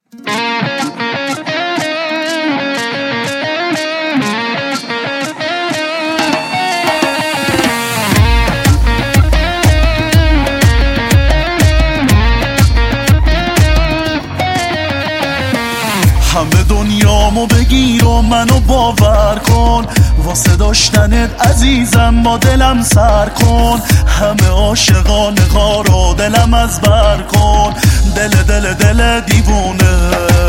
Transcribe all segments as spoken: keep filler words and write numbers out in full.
همه دنیامو بگیر و منو باور کن، واسه داشتنت عزیزم با دلم سر کن. همه عاشقان غارو دلم از بر کن، دل دل دل دیوونه.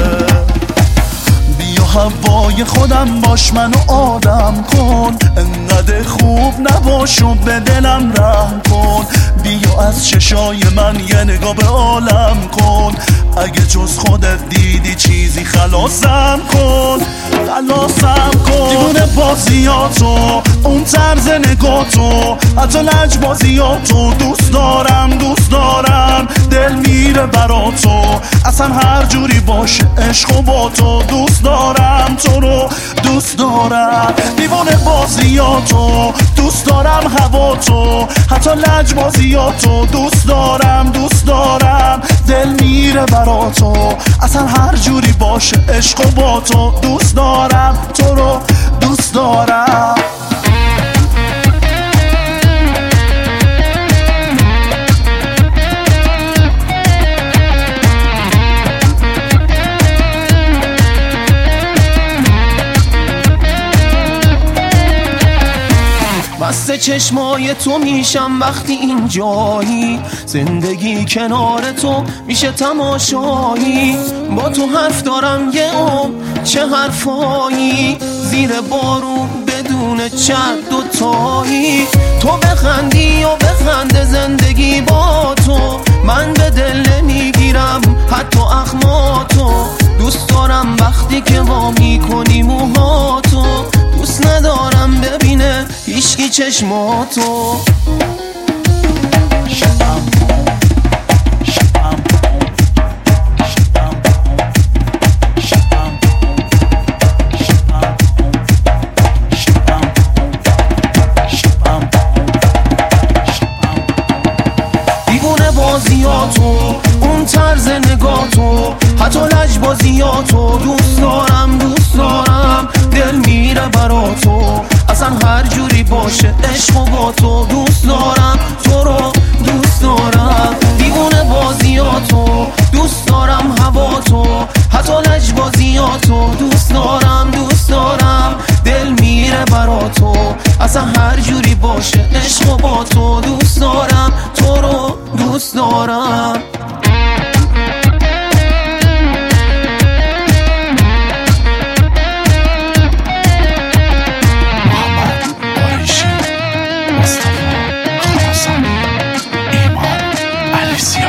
بیا هوای خودم باش منو آدم کن، انقدر خوب نباش و به دلم رحم کن. بیا از چشای من یه نگاه به عالم کن، اگه جز خودت دیدی چیزی خلاصم کن، خلاصم کن. دیوونه بازیاتو، اون طرز نگاتو، حتی لج بازیاتو دوست دارم دوست دارم. دل میره براتو، اصلا هر جوری باشه عشق و با تو دوست دارم، تو رو دوست دارم. دیوونه بازیاتو دوست دارم، هواتو، حتی لج بازیاتو دوست دارم دوست دارم. دل میره براتو، اصلا هر جوری باشه عشق و با تو دوست دارم، تو رو دوست دارم. بسته چشمای تو میشم وقتی اینجایی، زندگی کنار تو میشه تماشایی. با تو حرف دارم یه عمر، چه حرفایی، زیر بارون بدون چند دوتایی. تو بخندی و بخنده زندگی با تو، من به دل نمیگیرم حتی اخماتو. دوست دارم وقتی که وا میکنی موهاتو، دوست ندارم ببینه هیچکی چشماتو. دیوونه بازیاتو، اون طرز نگاتو، حتی لج بازیاتو دوست دارم دوست دارم. دل میره براتو، اصلا هر جوری باشه عشق و با تو دوست دارم، تو رو دوست دارم. دیوونه بازیاتو دوست دارم، هواتو، حتی لج بازیاتو دوست دارم دوست دارم. دل میره براتو، اصلا هر جوری باشه عشق و با تو دوست دارم، تو رو دوست دارم. Mustafa Karasan, İman Alesya.